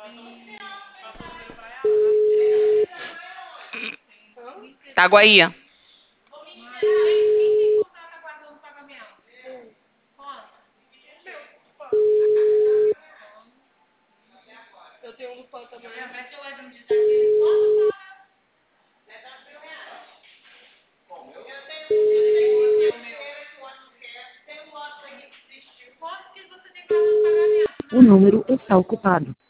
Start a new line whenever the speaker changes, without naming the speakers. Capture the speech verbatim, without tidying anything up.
Itaguaí.
Eu tenho um do pão também.
O número está ocupado.